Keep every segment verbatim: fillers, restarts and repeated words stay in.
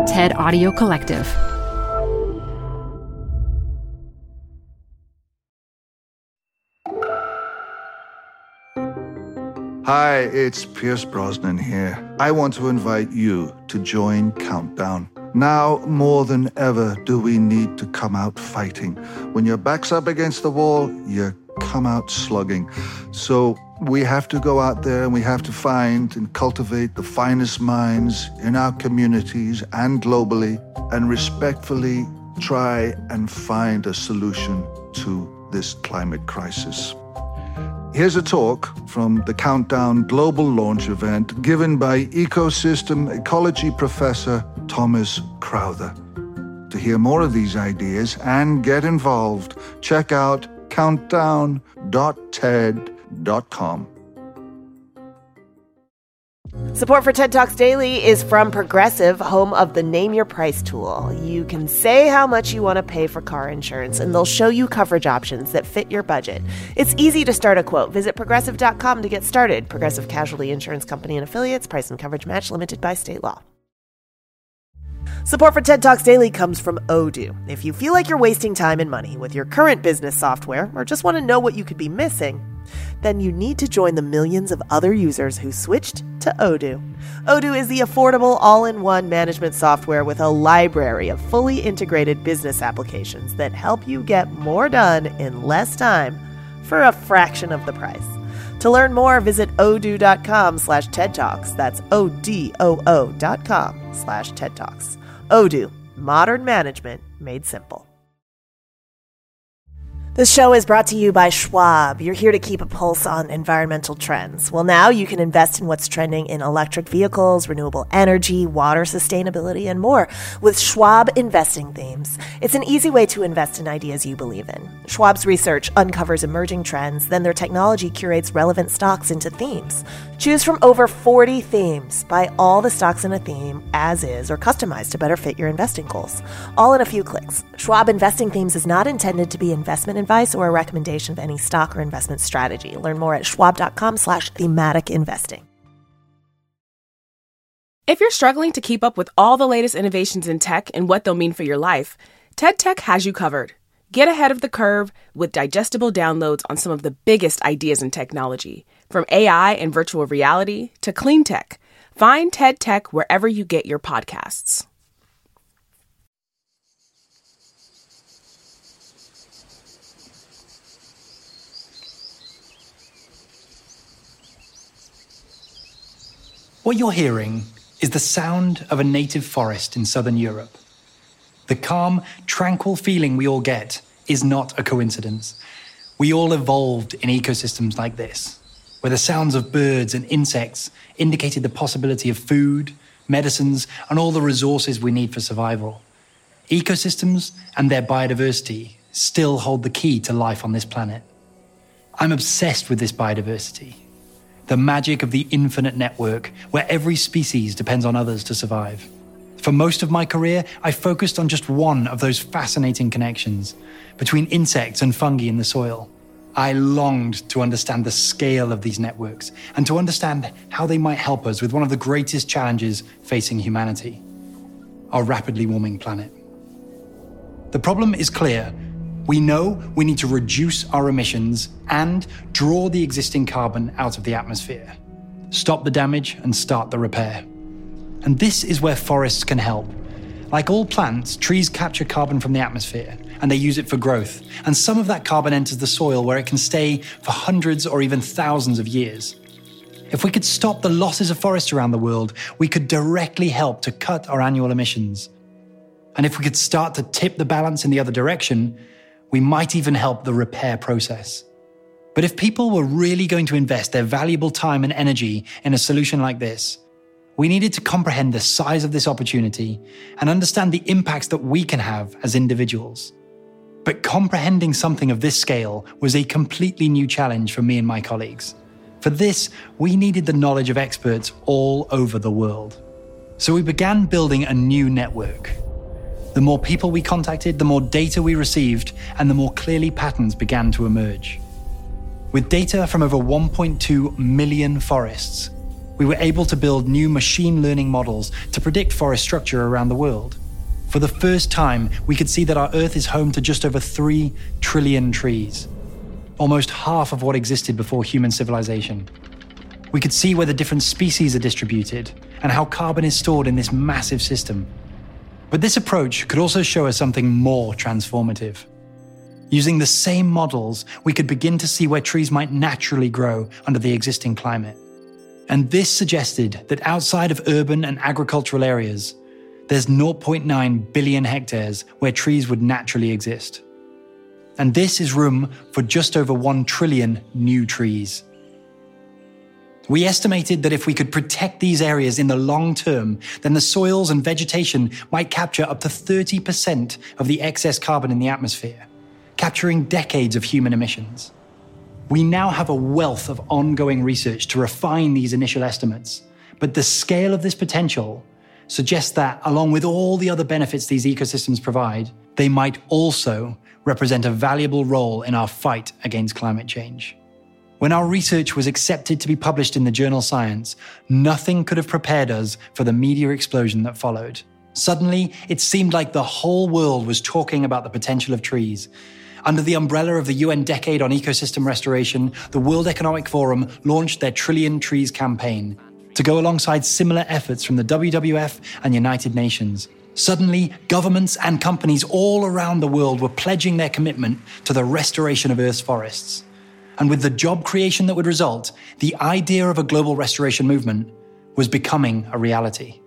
TED Audio Collective. Hi, it's Pierce Brosnan here. I want to invite you to join Countdown. Now, more than ever, do we need to come out fighting. When your back's up against the wall, you come out slugging. So we have to go out there and we have to find and cultivate the finest minds in our communities and globally, and respectfully try and find a solution to this climate crisis. Here's a talk from the Countdown Global Launch event given by ecosystem ecology professor Thomas Crowther. To hear more of these ideas and get involved, check out countdown dot ted dot com. Support for TED Talks Daily is from Progressive, home of the Name Your Price tool. You can say how much you want to pay for car insurance, and they'll show you coverage options that fit your budget. It's easy to start a quote. Visit progressive dot com to get started. Progressive Casualty Insurance Company and Affiliates. Price and coverage match limited by state law. Support for TED Talks Daily comes from Odoo. If you feel like you're wasting time and money with your current business software, or just want to know what you could be missing, then you need to join the millions of other users who switched to Odoo. Odoo is the affordable all-in-one management software with a library of fully integrated business applications that help you get more done in less time for a fraction of the price. To learn more, visit odoo.com slash TED Talks. That's O-D-O-O dot com slash TED Talks. Odoo, modern management made simple. This show is brought to you by Schwab. You're here to keep a pulse on environmental trends. Well, now you can invest in what's trending in electric vehicles, renewable energy, water sustainability, and more with Schwab Investing Themes. It's an easy way to invest in ideas you believe in. Schwab's research uncovers emerging trends, then their technology curates relevant stocks into themes. Choose from over forty themes. Buy all the stocks in a theme as is or customized to better fit your investing goals. All in a few clicks. Schwab Investing Themes is not intended to be investment advice or a recommendation of any stock or investment strategy. Learn more at schwab.com slash thematic investing. If you're struggling to keep up with all the latest innovations in tech and what they'll mean for your life, TED Tech has you covered. Get ahead of the curve with digestible downloads on some of the biggest ideas in technology, from A I and virtual reality to clean tech. Find TED Tech wherever you get your podcasts. What you're hearing is the sound of a native forest in southern Europe. The calm, tranquil feeling we all get is not a coincidence. We all evolved in ecosystems like this, where the sounds of birds and insects indicated the possibility of food, medicines, and all the resources we need for survival. Ecosystems and their biodiversity still hold the key to life on this planet. I'm obsessed with this biodiversity. The magic of the infinite network, where every species depends on others to survive. For most of my career, I focused on just one of those fascinating connections between insects and fungi in the soil. I longed to understand the scale of these networks and to understand how they might help us with one of the greatest challenges facing humanity, our rapidly warming planet. The problem is clear. We know we need to reduce our emissions and draw the existing carbon out of the atmosphere, stop the damage and start the repair. And this is where forests can help. Like all plants, trees capture carbon from the atmosphere and they use it for growth. And some of that carbon enters the soil where it can stay for hundreds or even thousands of years. If we could stop the losses of forests around the world, we could directly help to cut our annual emissions. And if we could start to tip the balance in the other direction, we might even help the repair process. But if people were really going to invest their valuable time and energy in a solution like this, we needed to comprehend the size of this opportunity and understand the impacts that we can have as individuals. But comprehending something of this scale was a completely new challenge for me and my colleagues. For this, we needed the knowledge of experts all over the world. So we began building a new network. The more people we contacted, the more data we received, and the more clearly patterns began to emerge. With data from over one point two million forests, we were able to build new machine learning models to predict forest structure around the world. For the first time, we could see that our Earth is home to just over three trillion trees, almost half of what existed before human civilization. We could see where the different species are distributed and how carbon is stored in this massive system. But this approach could also show us something more transformative. Using the same models, we could begin to see where trees might naturally grow under the existing climate. And this suggested that outside of urban and agricultural areas, there's zero point nine billion hectares where trees would naturally exist. And this is room for just over one trillion new trees. We estimated that if we could protect these areas in the long term, then the soils and vegetation might capture up to thirty percent of the excess carbon in the atmosphere, capturing decades of human emissions. We now have a wealth of ongoing research to refine these initial estimates, but the scale of this potential suggests that, along with all the other benefits these ecosystems provide, they might also represent a valuable role in our fight against climate change. When our research was accepted to be published in the journal Science, nothing could have prepared us for the media explosion that followed. Suddenly, it seemed like the whole world was talking about the potential of trees. Under the umbrella of the U N Decade on Ecosystem Restoration, the World Economic Forum launched their Trillion Trees campaign to go alongside similar efforts from the W W F and United Nations. Suddenly, governments and companies all around the world were pledging their commitment to the restoration of Earth's forests. And with the job creation that would result, the idea of a global restoration movement was becoming a reality.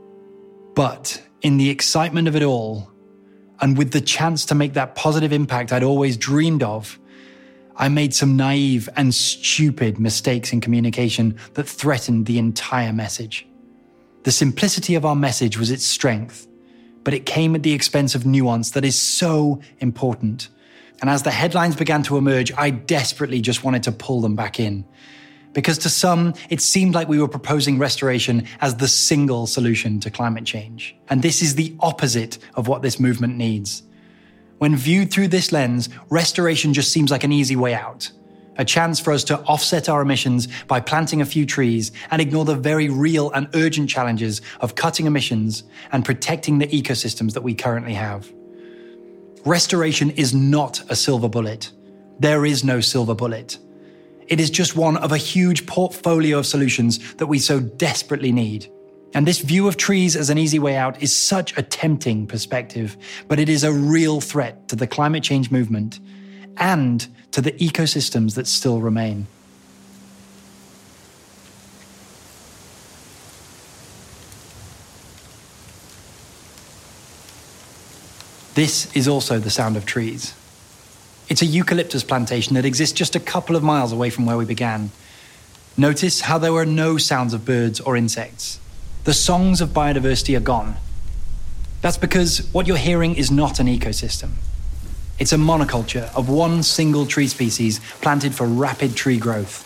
But in the excitement of it all, and with the chance to make that positive impact I'd always dreamed of, I made some naive and stupid mistakes in communication that threatened the entire message. The simplicity of our message was its strength, but it came at the expense of nuance that is so important. And as the headlines began to emerge, I desperately just wanted to pull them back in. Because to some, it seemed like we were proposing restoration as the single solution to climate change. And this is the opposite of what this movement needs. When viewed through this lens, restoration just seems like an easy way out. A chance for us to offset our emissions by planting a few trees and ignore the very real and urgent challenges of cutting emissions and protecting the ecosystems that we currently have. Restoration is not a silver bullet. There is no silver bullet. It is just one of a huge portfolio of solutions that we so desperately need. And this view of trees as an easy way out is such a tempting perspective, but it is a real threat to the climate change movement and to the ecosystems that still remain. This is also the sound of trees. It's a eucalyptus plantation that exists just a couple of miles away from where we began. Notice how there were no sounds of birds or insects. The songs of biodiversity are gone. That's because what you're hearing is not an ecosystem. It's a monoculture of one single tree species planted for rapid tree growth.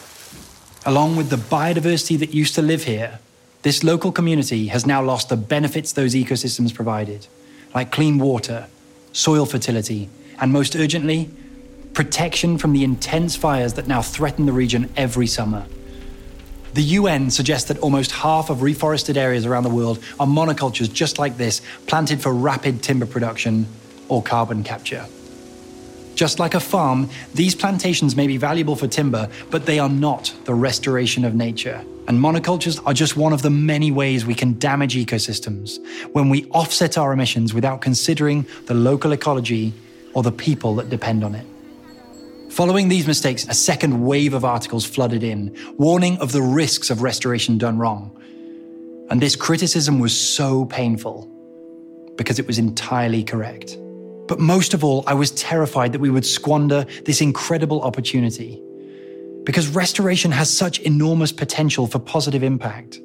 Along with the biodiversity that used to live here, this local community has now lost the benefits those ecosystems provided, like clean water, soil fertility, and most urgently, protection from the intense fires that now threaten the region every summer. The U N suggests that almost half of reforested areas around the world are monocultures just like this, planted for rapid timber production or carbon capture. Just like a farm, these plantations may be valuable for timber, but they are not the restoration of nature. And monocultures are just one of the many ways we can damage ecosystems when we offset our emissions without considering the local ecology or the people that depend on it. Following these mistakes, a second wave of articles flooded in, warning of the risks of restoration done wrong. And this criticism was so painful because it was entirely correct. But most of all, I was terrified that we would squander this incredible opportunity because restoration has such enormous potential for positive impact.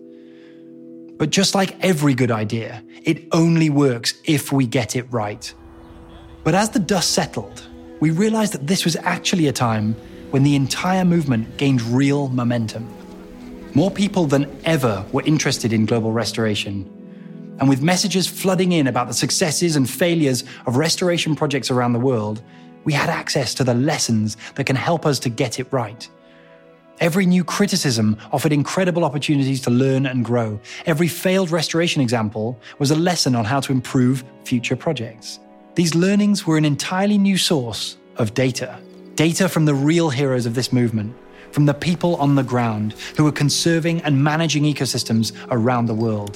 But just like every good idea, it only works if we get it right. But as the dust settled, we realized that this was actually a time when the entire movement gained real momentum. More people than ever were interested in global restoration. And with messages flooding in about the successes and failures of restoration projects around the world, we had access to the lessons that can help us to get it right. Every new criticism offered incredible opportunities to learn and grow. Every failed restoration example was a lesson on how to improve future projects. These learnings were an entirely new source of data. Data from the real heroes of this movement, from the people on the ground who are conserving and managing ecosystems around the world.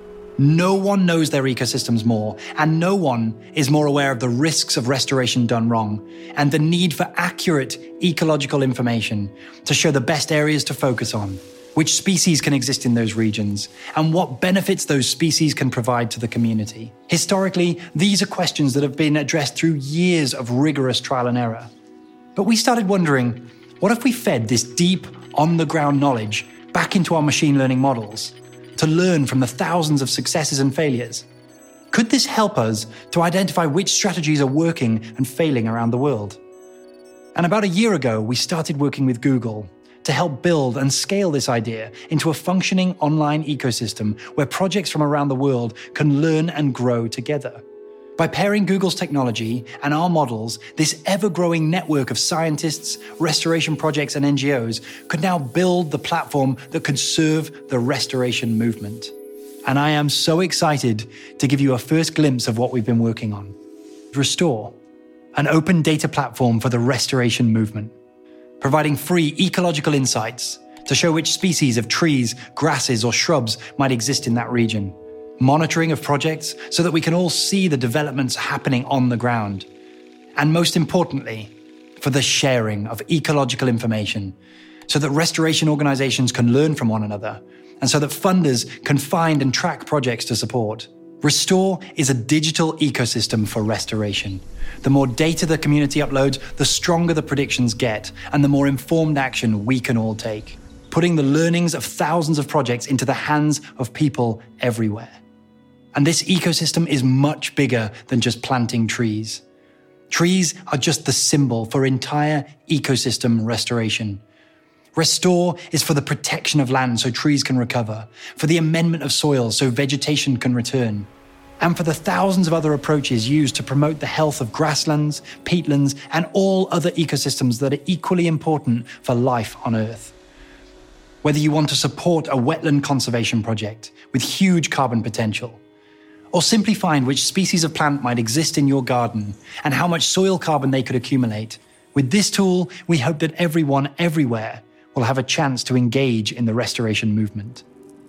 No one knows their ecosystems more, and no one is more aware of the risks of restoration done wrong, and the need for accurate ecological information to show the best areas to focus on, which species can exist in those regions, and what benefits those species can provide to the community. Historically, these are questions that have been addressed through years of rigorous trial and error. But we started wondering, what if we fed this deep, on-the-ground knowledge back into our machine learning models to learn from the thousands of successes and failures? Could this help us to identify which strategies are working and failing around the world? And about a year ago, we started working with Google to help build and scale this idea into a functioning online ecosystem where projects from around the world can learn and grow together. By pairing Google's technology and our models, this ever-growing network of scientists, restoration projects, and N G Os could now build the platform that could serve the restoration movement. And I am so excited to give you a first glimpse of what we've been working on. Restore, an open data platform for the restoration movement, providing free ecological insights to show which species of trees, grasses, or shrubs might exist in that region. Monitoring of projects so that we can all see the developments happening on the ground. And most importantly, for the sharing of ecological information so that restoration organizations can learn from one another and so that funders can find and track projects to support. Restore is a digital ecosystem for restoration. The more data the community uploads, the stronger the predictions get and the more informed action we can all take, putting the learnings of thousands of projects into the hands of people everywhere. And this ecosystem is much bigger than just planting trees. Trees are just the symbol for entire ecosystem restoration. Restore is for the protection of land so trees can recover, for the amendment of soil so vegetation can return, and for the thousands of other approaches used to promote the health of grasslands, peatlands, and all other ecosystems that are equally important for life on Earth. Whether you want to support a wetland conservation project with huge carbon potential, or simply find which species of plant might exist in your garden and how much soil carbon they could accumulate, with this tool, we hope that everyone everywhere will have a chance to engage in the restoration movement.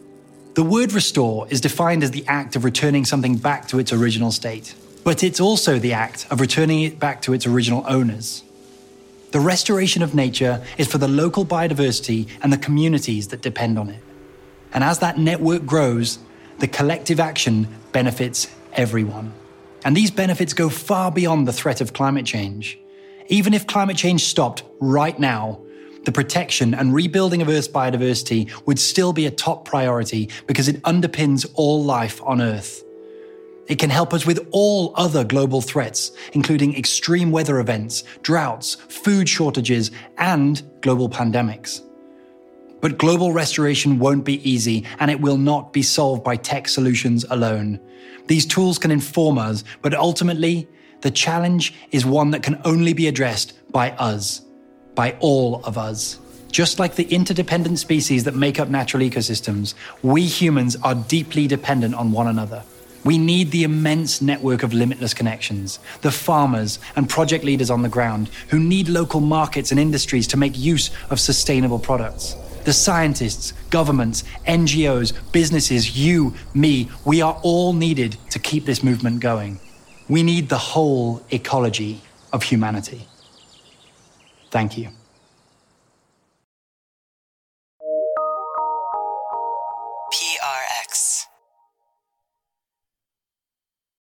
The word restore is defined as the act of returning something back to its original state, but it's also the act of returning it back to its original owners. The restoration of nature is for the local biodiversity and the communities that depend on it. And as that network grows, the collective action benefits everyone. And these benefits go far beyond the threat of climate change. Even if climate change stopped right now, the protection and rebuilding of Earth's biodiversity would still be a top priority because it underpins all life on Earth. It can help us with all other global threats, including extreme weather events, droughts, food shortages, and global pandemics. But global restoration won't be easy, and it will not be solved by tech solutions alone. These tools can inform us, but ultimately, the challenge is one that can only be addressed by us, by all of us. Just like the interdependent species that make up natural ecosystems, we humans are deeply dependent on one another. We need the immense network of limitless connections, the farmers and project leaders on the ground who need local markets and industries to make use of sustainable products. The scientists, governments, N G Os, businesses, you, me, we are all needed to keep this movement going. We need the whole ecology of humanity. Thank you. P R X.